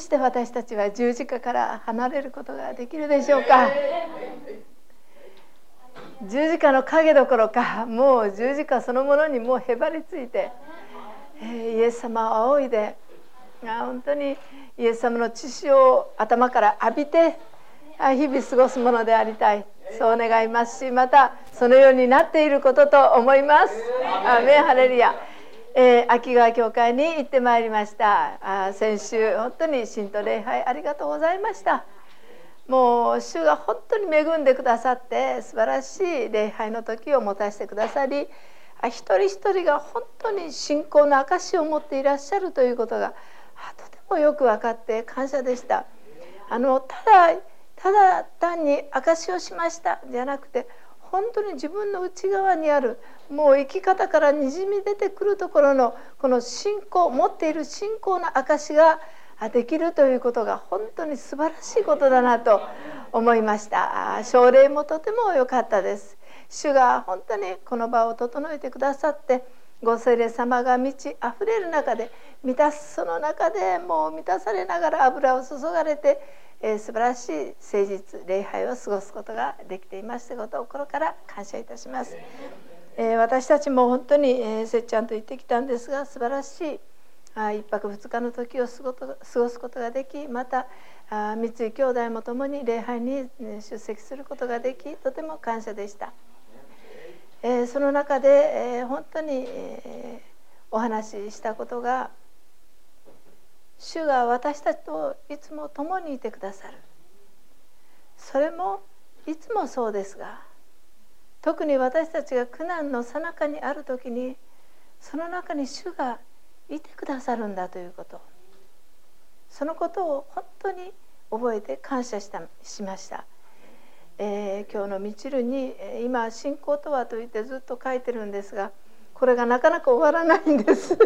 して私たちは十字架から離れることができるでしょうか。十字架の影どころか、もう十字架そのものにもうへばりついて、イエス様を仰いで、本当にイエス様の血潮を頭から浴びて日々過ごすものでありたい、そう願いますし、またそのようになっていることと思います。アーメンハレルヤ。秋川教会に行ってまいりました。先週本当に信徒礼拝ありがとうございました。もう主が本当に恵んでくださって素晴らしい礼拝の時を持たせてくださり、一人一人が本当に信仰の証を持っていらっしゃるということがとてもよく分かって感謝でした。ただ単に証をしましたじゃなくて、本当に自分の内側にある、もう生き方からにじみ出てくるところのこの信仰、持っている信仰の証ができるということが本当に素晴らしいことだなと思いました。奨励もとても良かったです。主が本当にこの場を整えてくださって、ご聖霊様が満ち溢れる中でその中でもう満たされながら油を注がれて、素晴らしい誠実礼拝を過ごすことができていましたことを心から感謝いたします。私たちも本当にせっちゃんと行ってきたんですが、素晴らしい1泊2日の時を過ごすことができ、また三井兄弟も共に礼拝に出席することができ、とても感謝でした。その中で本当にお話ししたことが、主が私たちといつも共にいてくださる。それもいつもそうですが、特に私たちが苦難の最中にある時に、その中に主がいてくださるんだということ、そのことを本当に覚えて感謝しました。今日のみちるに今信仰とはと言ってずっと書いてるんですが、これがなかなか終わらないんです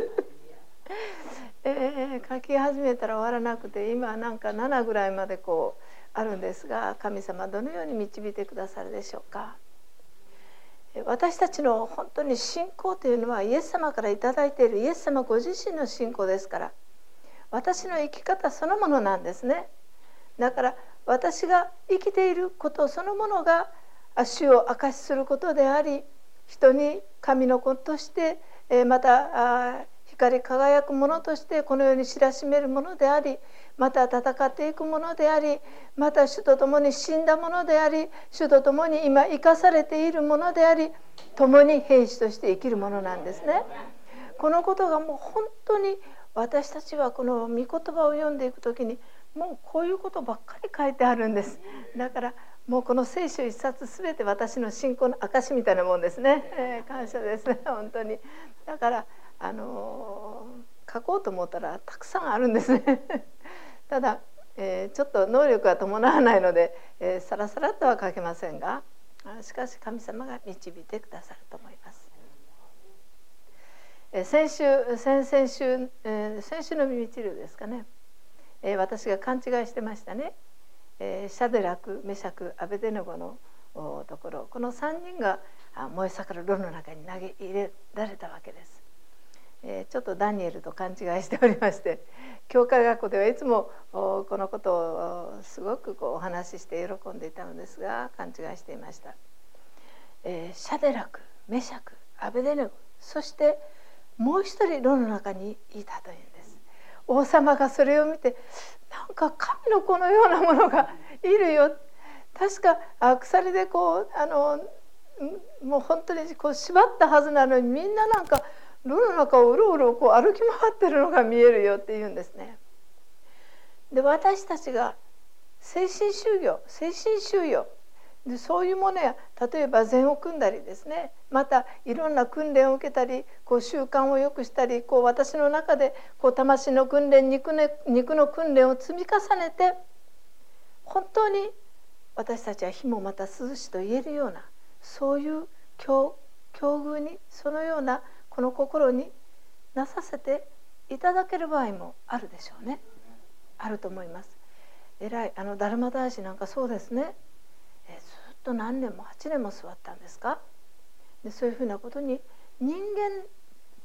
書き始めたら終わらなくて、今なんか7ぐらいまであるんですが、神様どのように導いてくださるでしょうか。私たちの本当に信仰というのはイエス様からいただいているイエス様ご自身の信仰ですから、私の生き方そのものなんですね。だから私が生きていることそのものが主を証しすることであり、人に神の子としてまた光り輝くものとしてこの世に知らしめるものであり、また戦っていくものであり、また主と共に死んだものであり、主と共に今生かされているものであり、共に兵士として生きるものなんですね。このことがもう本当に私たちはこの御言葉を読んでいくときに、もうこういうことばっかり書いてあるんです。だからもうこの聖書一冊すべて私の信仰の証みたいなもんですね。感謝ですね、本当に。だから書こうと思ったらたくさんあるんですねただ、ちょっと能力が伴わないので、さらさらっとは書けませんが、しかし神様が導いてくださると思います。先週のミチルですかね、私が勘違いしてましたね。シャデラク、メシャク、アベデノゴのところ、この3人が燃え盛る炉の中に投げ入れられたわけです。ちょっとダニエルと勘違いしておりまして、教会学校ではいつもこのことをすごくお話しして喜んでいたのですが、勘違いしていました。シャデラク、メシャク、アベデノゴ、そしてもう一人炉の中にいたというんです。王様がそれを見て、なんか神の子のようなものがいるよ。確か鎖でもう本当に縛ったはずなのに、みんななんか炉の中をうろうろ歩き回ってるのが見えるよって言うんですね。で、私たちが精神修養で、そういうものや、例えば禅を組んだりですね、またいろんな訓練を受けたり、習慣を良くしたり、私の中で魂の訓練、肉の訓練を積み重ねて、本当に私たちは火もまた涼しと言えるような、そういう境遇に、そのようなこの心になさせていただける場合もあるでしょうね。あると思います。偉いダルマ大師なんかそうですね。ずっと何年も8年も座ったんですか。で、そういうふうなことに人間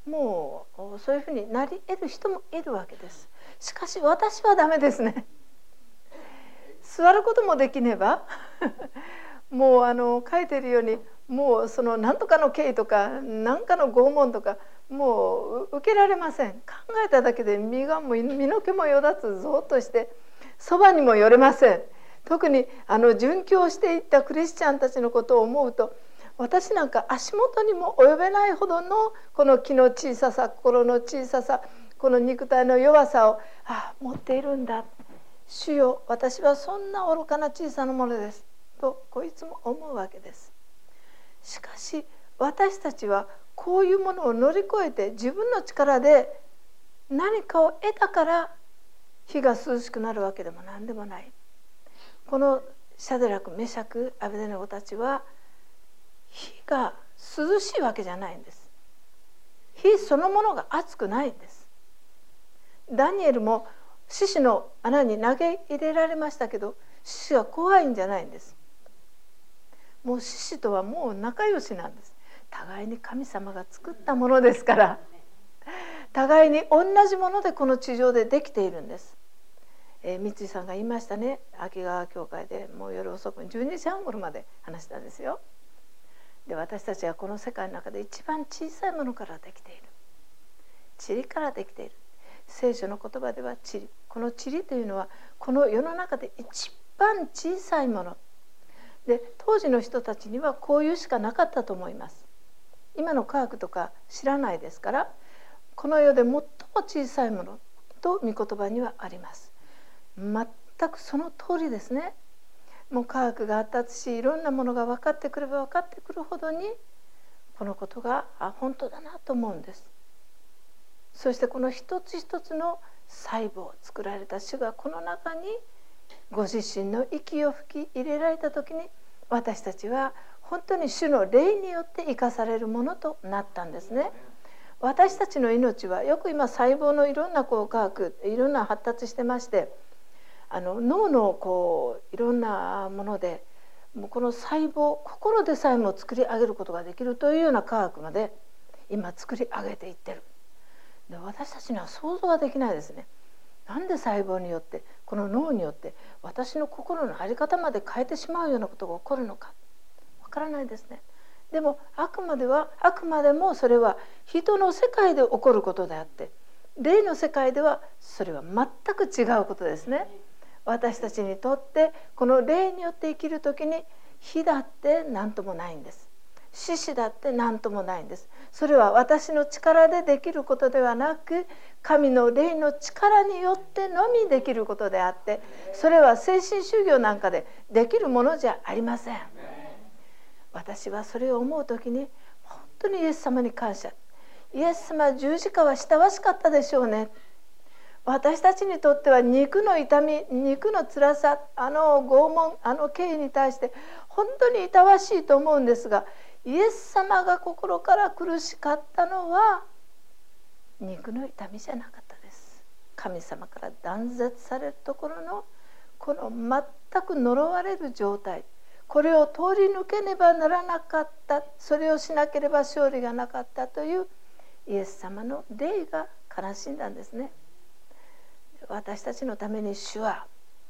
もうそういうふうになり得る人もいるわけです。しかし私はダメですね。座ることもできねばもう書いてるように、もうその何とかの刑とか何かの拷問とかもう受けられません。考えただけで身の毛もよだつ、ぞっとしてそばにも寄れません。特に殉教していったクリスチャンたちのことを思うと、私なんか足元にも及べないほどのこの気の小ささ、心の小ささ、この肉体の弱さを持っているんだ。主よ、私はそんな愚かな小さなものですといつも思うわけです。しかし私たちはこういうものを乗り越えて自分の力で何かを得たから火が涼しくなるわけでも何でもない。このシャデラク、メシャク、アベデネゴたちは火が涼しいわけじゃないんです。火そのものが熱くないんです。ダニエルも獅子の穴に投げ入れられましたけど、獅子は怖いんじゃないんです。もう獅子とはもう仲良しなんです。互いに神様が作ったものですから、互いに同じものでこの地上でできているんです。三井さんが言いましたね。秋川教会でもう夜遅くに12時半頃まで話したんですよ。で、私たちはこの世界の中で一番小さいものからできている。塵からできている。聖書の言葉では塵。この塵というのはこの世の中で一番小さいもので、当時の人たちにはこういうしかなかったと思います。今の科学とか知らないですから、この世で最も小さいものと御言葉にはあります。全くその通りですね。もう科学が発達し、いろんなものが分かってくれば分かってくるほどにこのことが本当だなと思うんです。そしてこの一つ一つの細胞を作られた主がこの中にご自身の息を吹き入れられた時に、私たちは本当に主の霊によって生かされるものとなったんですね。私たちの命はよく今細胞のいろんな科学、いろんな発達してまして、脳のいろんなものでもうこの細胞、心でさえも作り上げることができるというような科学まで今作り上げていってる。で、私たちには想像ができないですね。なんで細胞によって、この脳によって私の心の在り方まで変えてしまうようなことが起こるのかわからないですね。でもあくまでもそれは人の世界で起こることであって、霊の世界ではそれは全く違うことですね。私たちにとってこの霊によって生きるときに火だって何ともないんです。獅子だって何ともないんです。それは私の力でできることではなく、神の霊の力によってのみできることであって、それは精神修行なんかでできるものじゃありません。私はそれを思うときに本当にイエス様に感謝。イエス様、十字架は親しかったでしょうね。私たちにとっては肉の痛み、肉の辛さ、拷問、刑に対して本当に痛わしいと思うんですが、イエス様が心から苦しかったのは肉の痛みじゃなかったです。神様から断絶されるところのこの全く呪われる状態、これを通り抜けねばならなかった、それをしなければ勝利がなかったというイエス様の霊が悲しんだんですね。私たちのために主は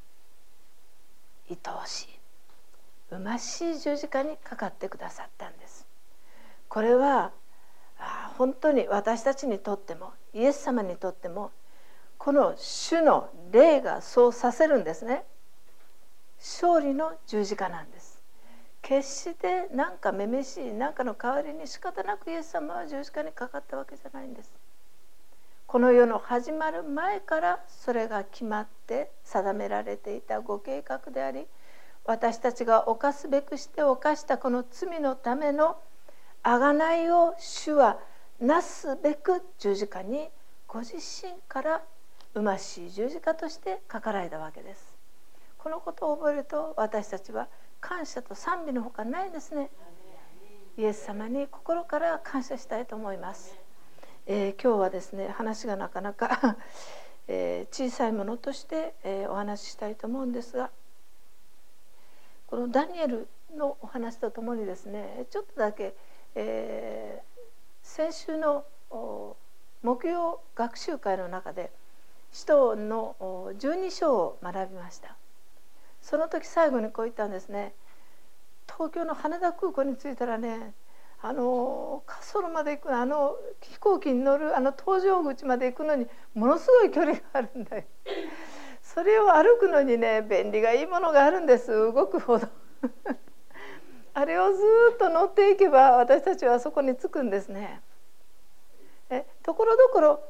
愛おしい、虚しい十字架にかかってくださったんです。これは本当に私たちにとってもイエス様にとってもこの主の霊がそうさせるんですね。勝利の十字架なんです。決して何かめめしい何かの代わりに仕方なくイエス様は十字架にかかったわけじゃないんです。この世の始まる前からそれが決まって定められていたご計画であり、私たちが犯すべくして犯したこの罪のための贖いを主はなすべく十字架にご自身から虚しい十字架としてかかられたわけです。このことを覚えると私たちは感謝と賛美のほかないんですね。イエス様に心から感謝したいと思います。今日はですね、話がなかなか小さいものとして、お話ししたいと思うんですが、このダニエルのお話とともにですね、ちょっとだけ、先週の木曜学習会の中で使徒の12章を学びました。その時最後にこう言ったんですね。東京の羽田空港に着いたらね、滑走路まで行く飛行機に乗る搭乗口まで行くのにものすごい距離があるんだよ。それを歩くのにね、便利がいいものがあるんです。動くほどあれをずっと乗っていけば私たちはそこに着くんですね。ところどころ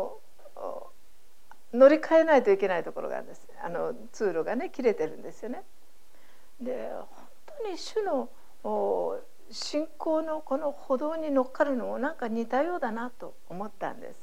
乗り換えないといけないところがあるんです。通路がね切れてるんですよね。で、本当に主の信仰のこの歩道に乗っかるのもなんか似たようだなと思ったんです。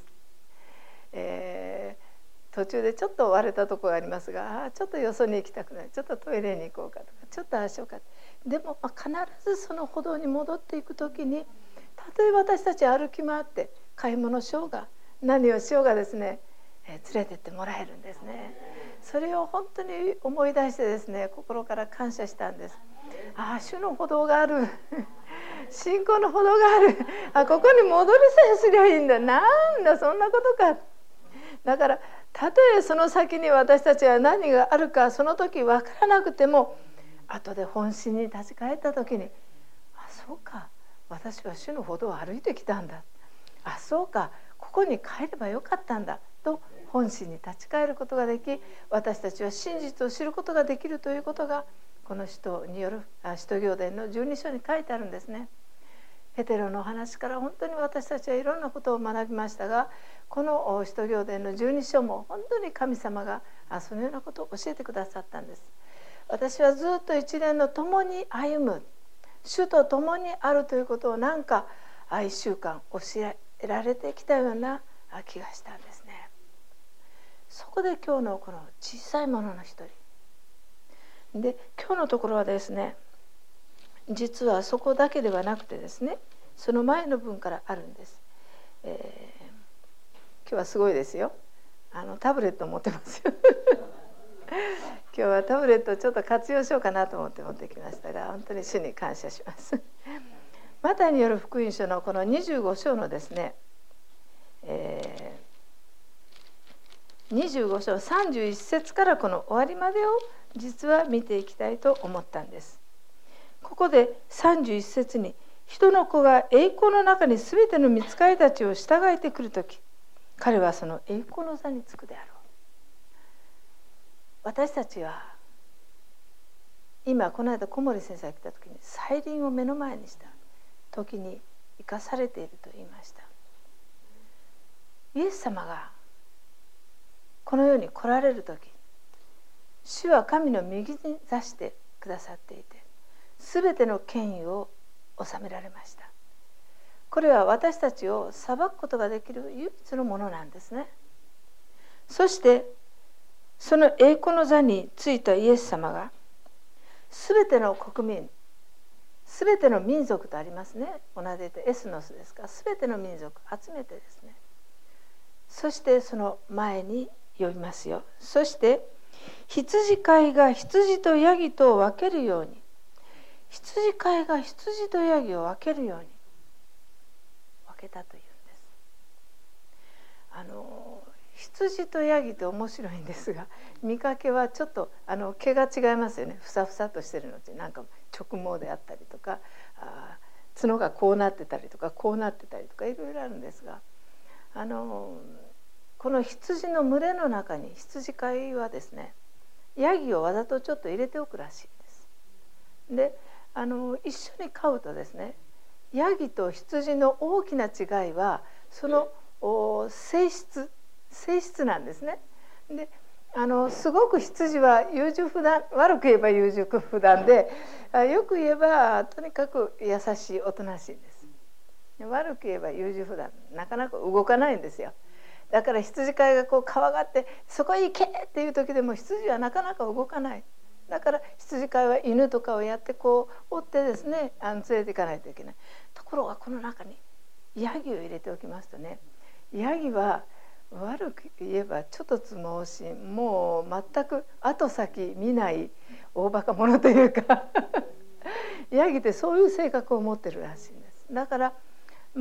途中でちょっと割れたところがありますが、ちょっとよそに行きたくない、ちょっとトイレに行こうかとか、ちょっと足をかけて、でも必ずその歩道に戻っていく時に、たとえ私たち歩き回って買い物しようが何をしようがですね、連れてってもらえるんですね。それを本当に思い出してですね、心から感謝したんです。主の歩道がある信仰の歩道がある、ここに戻りさえすりゃいいんだ、なんだそんなことか。だからたとえその先に私たちは何があるかその時分からなくても、後で本心に立ち返った時に、そうか、私は主の歩道を歩いてきたんだ、そうか、ここに帰ればよかったんだと本心に立ち返ることができ、私たちは真実を知ることができるということがこの使徒による使徒行伝の12章に書いてあるんですね。ペテロの話から本当に私たちはいろんなことを学びましたが、この使徒行伝の12章も本当に神様がそのようなことを教えてくださったんです。私はずっと一年の共に歩む、主と共にあるということをなんか1週間教えられてきたような気がしたんですね。そこで今日のこの小さいものの一人で、今日のところはですね、実はそこだけではなくてですね、その前の文からあるんです。今日はすごいですよ。タブレット持ってますよ今日はタブレットをちょっと活用しようかなと思って持ってきましたが、本当に主に感謝しますマタイによる福音書のこの25章のですね、25章31節からこの終わりまでを実は見ていきたいと思ったんです。ここで31節に、人の子が栄光の中にすべての御使いたちを従えてくるとき、彼はその栄光の座につくであろう。私たちは今この間小森先生が来た時に、再臨を目の前にした時に生かされていると言いました。イエス様がこの世に来られる時、主は神の右に座してくださっていて、すべての権威を治められました。これは私たちを裁くことができる唯一のものなんですね。そしてその栄光の座についたイエス様が、すべての国民、すべての民族とありますね。同じでエスノスですから、すべての民族集めてですね、そしてその前に呼びますよ。そして羊飼いが羊とヤギとを分けるように、羊飼いが羊とヤギを分けるように分けたというんです。羊とヤギって面白いんですが、見かけはちょっと毛が違いますよね。ふさふさとしてるのってなんか直毛であったりとか、角がこうなってたりとかこうなってたりとかいろいろあるんですが、この羊の群れの中に羊飼いはですね、ヤギをわざとちょっと入れておくらしいんです。で一緒に飼うとですね、ヤギと羊の大きな違いはその性質なんですね。ですごく羊は優柔不断、悪く言えば優柔不断で、よく言えばとにかく優しいおとなしいんです。悪く言えば優柔不断、なかなか動かないんですよ。だから羊飼いがこう可愛がってそこへ行けっていう時でも羊はなかなか動かない。だから羊飼いは犬とかをやってこう追ってですね、連れていかないといけない。ところがこの中にヤギを入れておきますとね、ヤギは悪く言えばちょっとつ盲信、もう全く後先見ない大バカ者というかヤギってそういう性格を持ってるらしいんです。だから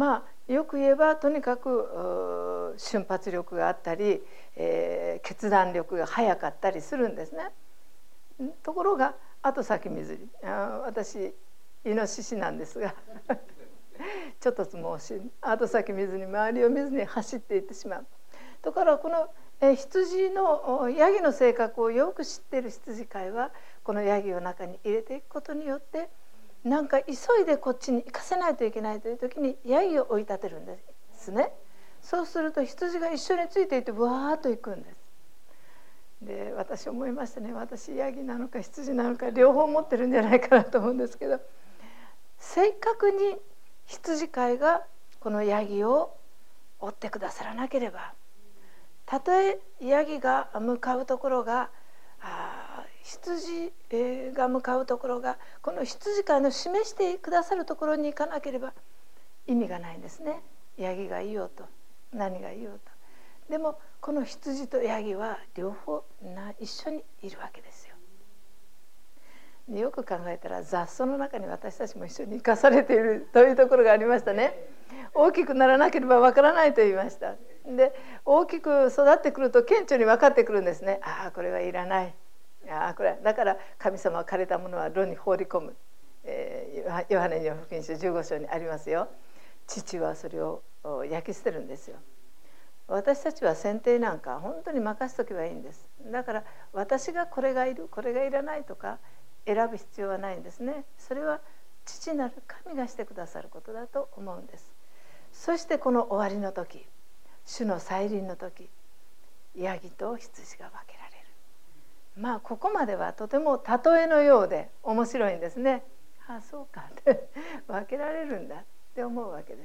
よく言えばとにかく瞬発力があったり、決断力が速かったりするんですね。ところが後先見ずに、私イノシシなんですがちょっともう後先見ずに周りを見ずに走っていってしまう。ところがこの羊のヤギの性格をよく知っている羊飼いはこのヤギを中に入れていくことによってなんか急いでこっちに行かせないといけないという時にヤギを追い立てるんですね。そうすると羊が一緒についていてわーっと行くんです。で私思いましたね。私ヤギなのか羊なのか両方持ってるんじゃないかなと思うんですけど、正確に羊飼いがこのヤギを追ってくださらなければ、たとえヤギが向かうところが羊が向かうところがこの羊飼いの示してくださるところに行かなければ意味がないんですね。ヤギがいようと何がいようと。でもこの羊とヤギは両方一緒にいるわけですよ。よく考えたら雑草の中に私たちも一緒に生かされているというところがありましたね。大きくならなければわからないと言いました。で大きく育ってくると顕著に分かってくるんですね。ああこれはいらない、これだから神様は枯れたものは炉に放り込む、ヨハネの福音書15章にありますよ。父はそれを焼き捨てるんですよ。私たちは選定なんか本当に任せとけばいいんです。だから私がこれがいるこれがいらないとか選ぶ必要はないんですね。それは父なる神がしてくださることだと思うんです。そしてこの終わりの時、主の再臨の時、ヤギと羊が分けられる。ここまではとても例えのようで面白いんですね。そうかって分けられるんだって思うわけです。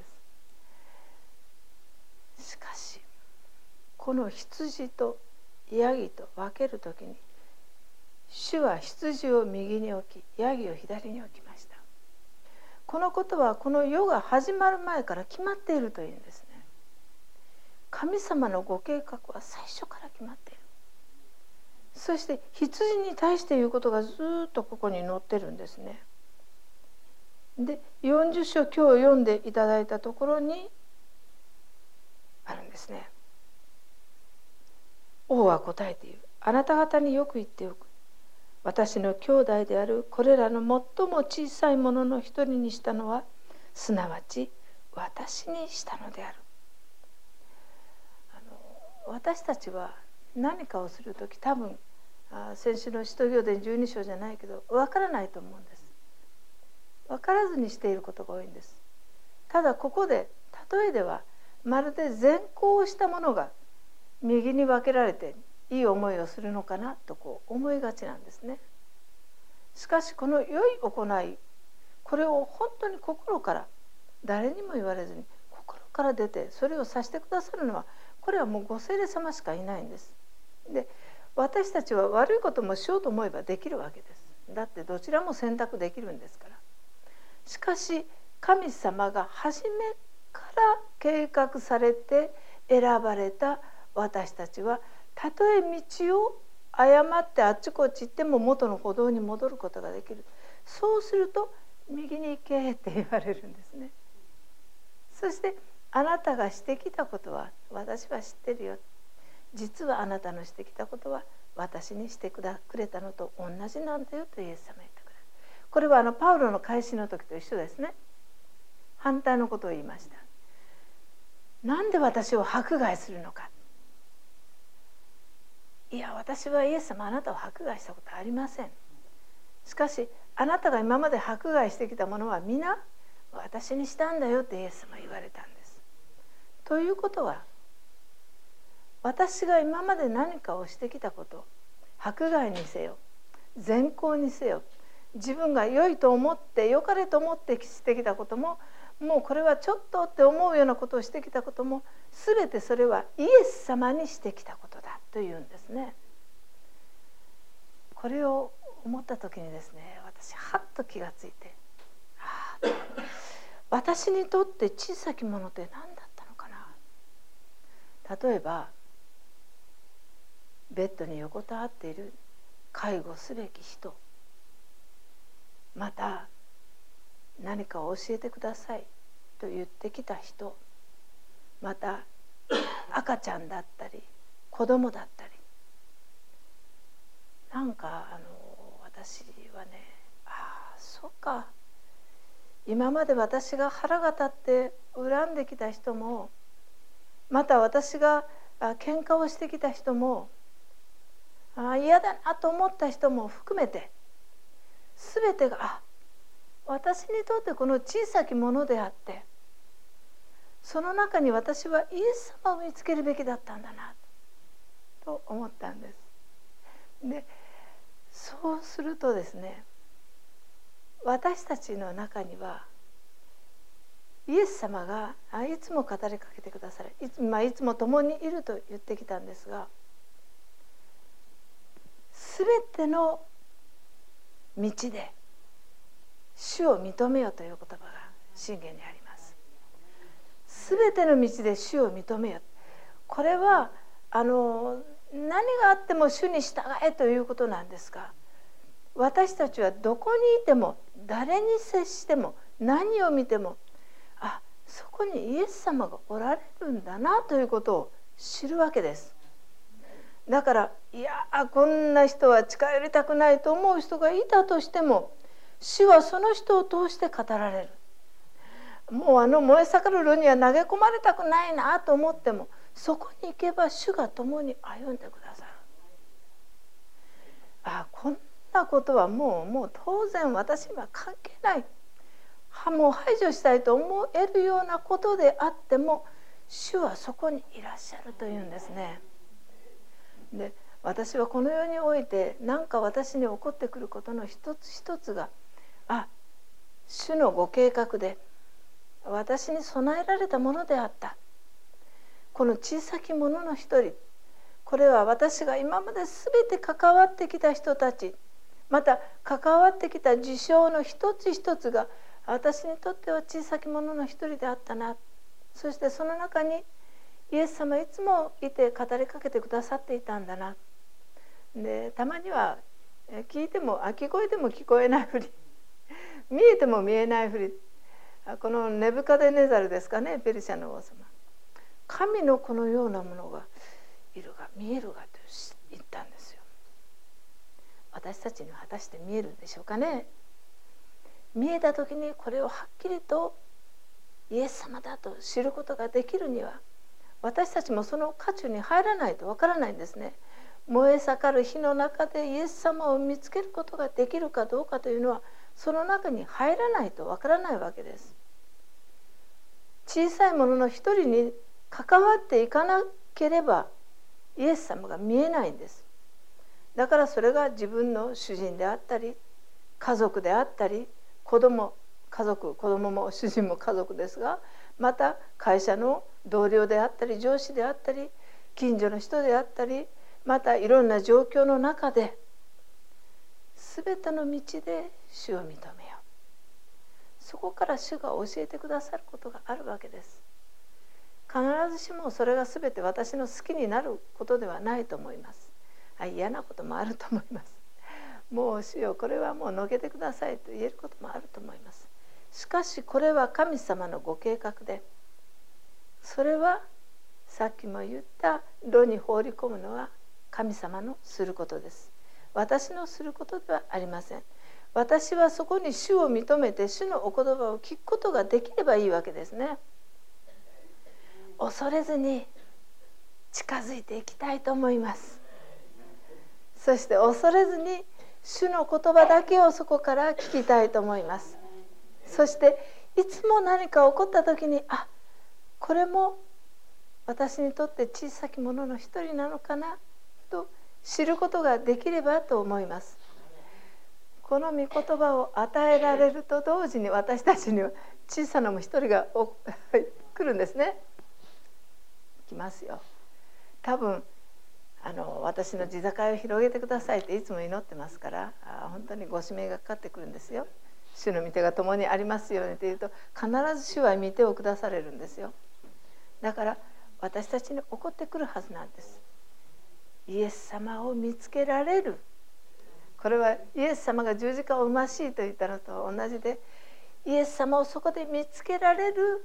しかしこの羊とヤギと分けるときに主は羊を右に置きヤギを左に置きました。このことはこの世が始まる前から決まっているというんですね。神様のご計画は最初から決まっている。そして羊に対して言うことがずっとここに載ってるんですね。で40章今日読んでいただいたところにあるんですね。王は答えている。あなた方によく言っておく。私の兄弟であるこれらの最も小さいものの一人にしたのはすなわち私にしたのである。私たちは何かをするとき多分先週の使徒行伝12章じゃないけど分からないと思うんです。分からずにしていることが多いんです。ただここで例えではまるで善行をしたものが右に分けられていい思いをするのかなと思いがちなんですね。しかしこの良い行い、これを本当に心から誰にも言われずに心から出てそれをさせてくださるのはこれはもうご聖霊様しかいないんです。で私たちは悪いこともしようと思えばできるわけです。だってどちらも選択できるんですから。しかし神様が初めから計画されて選ばれた私たちはたとえ道を誤ってあっちこっち行っても元の歩道に戻ることができる。そうすると右に行けって言われるんですね。そしてあなたがしてきたことは私は知ってるよ。実はあなたのしてきたことは私にしてくれたのと同じなんだよとイエス様言ってくれる。これはパウロの改心の時と一緒ですね。反対のことを言いました。なんで私を迫害するのか。いや私はイエス様あなたを迫害したことはありません。しかしあなたが今まで迫害してきたものは皆私にしたんだよってイエス様言われたんです。ということは私が今まで何かをしてきたこと、迫害にせよ善行にせよ自分が良いと思って良かれと思ってしてきたことももうこれはちょっとって思うようなことをしてきたことも全てそれはイエス様にしてきたことだというんですね。これを思った時にですね、私はっと気がついて、私にとって小さきものって何だったのかな。例えばベッドに横たわっている介護すべき人、また何かを教えてくださいと言ってきた人、 また赤ちゃんだったり子供だったり、なんか私はね、そうか、今まで私が腹が立って恨んできた人も、また私が喧嘩をしてきた人も、嫌だなと思った人も含めて、全てが私にとってこの小さきものであって、その中に私はイエス様を見つけるべきだったんだなと思ったんです。で、そうするとですね、私たちの中にはイエス様がいつも語りかけてくださる、いつも共にいると言ってきたんですが、すべての道で主を認めよという言葉が箴言にあります。すべての道で主を認めよ、これは何があっても主に従えということなんですが、私たちはどこにいても誰に接しても何を見ても、そこにイエス様がおられるんだなということを知るわけです。だからこんな人は近寄りたくないと思う人がいたとしても、主はその人を通して語られる。もう燃え盛る炉には投げ込まれたくないなと思っても、そこに行けば主が共に歩んでくださる。こんなことはもう当然私には関係ない、もう排除したいと思えるようなことであっても、主はそこにいらっしゃるというんですね。で、私はこの世において何か私に起こってくることの一つ一つが、主のご計画で私に備えられたものであった。この小さきものの一人、これは私が今まで全て関わってきた人たち、また関わってきた事象の一つ一つが私にとっては小さきものの一人であったな。そしてその中にイエス様いつもいて語りかけてくださっていたんだな。で、たまには聞いても聞こえても聞こえないふり見えても見えないふり、このネブカデネザルですかね、ペルシャの王様、神の子のようなものがいるが見えるがと言ったんですよ。私たちには果たして見えるんでしょうかね。見えた時にこれをはっきりとイエス様だと知ることができるには、私たちもその渦中に入らないとわからないんですね。燃え盛る火の中でイエス様を見つけることができるかどうかというのは、その中に入らないとわからないわけです。小さいものの一人に関わっていかなければイエス様が見えないんです。だからそれが自分の主人であったり、家族であったり、子供も主人も家族ですが、また会社の同僚であったり、上司であったり、近所の人であったり、またいろんな状況の中で全ての道で主を認めよう。そこから主が教えてくださることがあるわけです。必ずしもそれが全て私の好きになることではないと思います。嫌なこともあると思います。もう主よ、これはもうのけてくださいと言えることもあると思います。しかしこれは神様のご計画で、それはさっきも言った炉に放り込むのは神様のすることです。私のすることではありません。私はそこに主を認めて主のお言葉を聞くことができればいいわけですね。恐れずに近づいていきたいと思います。そして恐れずに主の言葉だけをそこから聞きたいと思います。そしていつも何か起こった時に、これも私にとって小さきものの一人なのかなと知ることができればと思います。この御言葉を与えられると同時に、私たちには小さなも一人が来るんですね。来ますよ。多分私の地境を広げてくださいっていつも祈ってますから、本当にご指名がかかってくるんですよ。主の御手が共にありますようにというと、必ず主は御手をくだされるんですよ。だから私たちに起こってくるはずなんです。イエス様を見つけられる。これはイエス様が十字架を生ましいと言ったのと同じで、イエス様をそこで見つけられる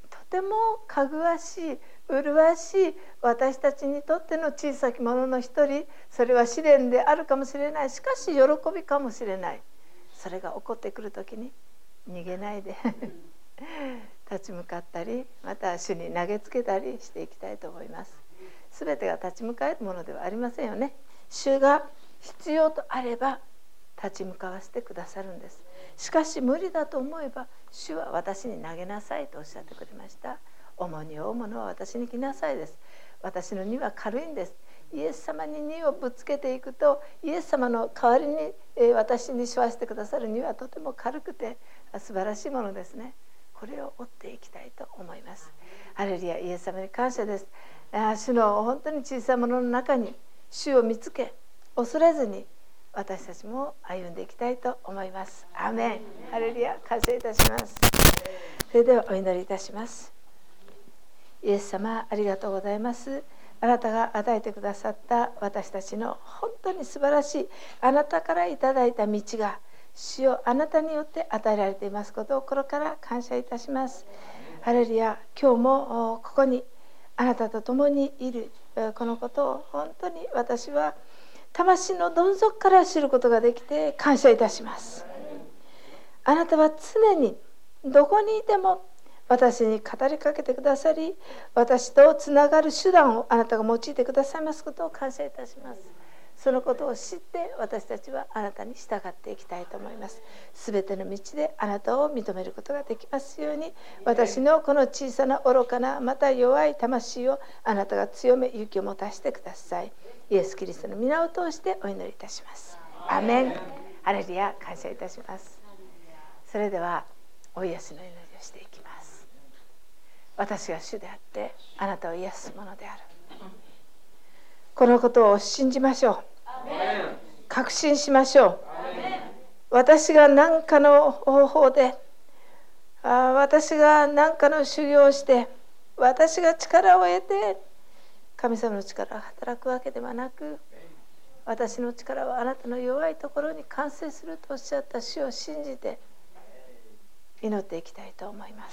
とてもかぐわしい、麗しい、私たちにとっての小さきものの一人、それは試練であるかもしれない。しかし喜びかもしれない。それが起こってくるときに逃げないで立ち向かったり、また主に投げつけたりしていきたいと思います。すべてが立ち向かえるものではありませんよね。主が必要とあれば立ち向かわせてくださるんです。しかし無理だと思えば、主は私に投げなさいとおっしゃってくれました。重荷を負うものは私に来なさいです。私の荷は軽いんです。イエス様に荷をぶつけていくと、イエス様の代わりに私に背負わせてくださる荷はとても軽くて素晴らしいものですね。これを追っていきたいと思います。ハレルヤ、イエス様に感謝です。主の本当に小さいものの中に主を見つけ、恐れずに私たちも歩んでいきたいと思います。アーメン。ハレルヤ、感謝いたします。それではお祈りいたします。イエス様、ありがとうございます。あなたが与えてくださった私たちの本当に素晴らしい、あなたからいただいた道が、主よ、あなたによって与えられていますことを心から感謝いたします。ハレルヤ、今日もここにあなたと共にいるこのことを本当に私は魂のどん底から知ることができて感謝いたします。あなたは常にどこにいても私に語りかけてくださり、私とつながる手段をあなたが用いてくださいますことを感謝いたします。そのことを知って私たちはあなたに従っていきたいと思います。すべての道であなたを認めることができますように、私のこの小さな愚かなまた弱い魂をあなたが強め勇気を持たせてください。イエス・キリストの皆を通してお祈りいたします。アーメン。ハレルヤ、感謝いたします。それではお癒しの祈りをしていきます。私が主であってあなたを癒すものである、このことを信じましょう。確信しましょう。私が何かの方法で、私が何かの修行をして、私が力を得て神様の力が働くわけではなく、私の力はあなたの弱いところに完成するとおっしゃった主を信じて祈っていきたいと思います。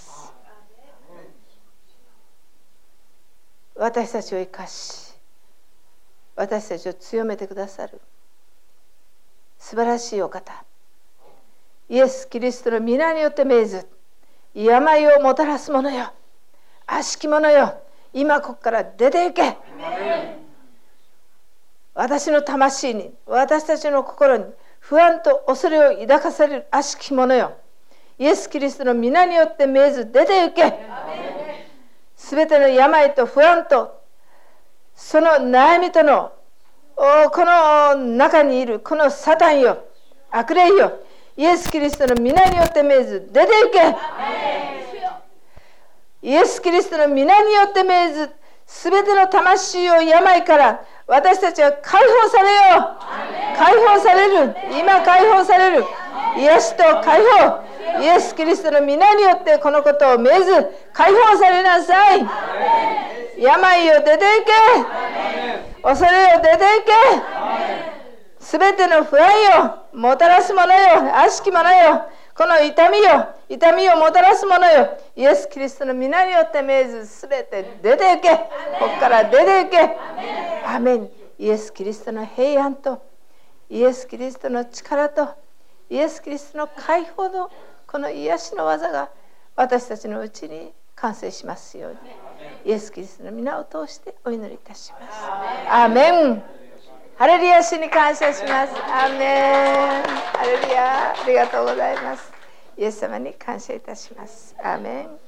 私たちを生かし、私たちを強めてくださる素晴らしいお方、イエス・キリストの皆によって命ず、病をもたらす者よ、悪しき者よ、今ここから出て行け。私の魂に、私たちの心に不安と恐れを抱かされる悪しき者よ、イエス・キリストの皆によって命ず、出て行け。すべての病と不安とその悩みとのこの中にいるこのサタンよ、悪霊よ、イエス・キリストの皆によって命ず、出て行け。イエス・キリストの皆によって命ず、すべての魂を病から私たちは解放されよう。解放される。今解放される。癒しと解放、イエス・キリストの皆によってこのことを命ず、解放されなさい。病を出ていけ。恐れを出ていけ。すべての不安をもたらすものよ、悪しきものよ、この痛みをもたらすものよ、イエス・キリストの皆によって命ず、すべて出ていけ。ここから出ていけ。アーメン。イエス・キリストの平安とイエス・キリストの力とイエス・キリストの解放のこの癒しの技が私たちのうちに完成しますように、イエス・キリストの皆を通してお祈りいたします。アーメン。ハレルヤ、主に感謝します。アーメン。ハレルヤ、ありがとうございます。イエス様に感謝いたします。アーメン。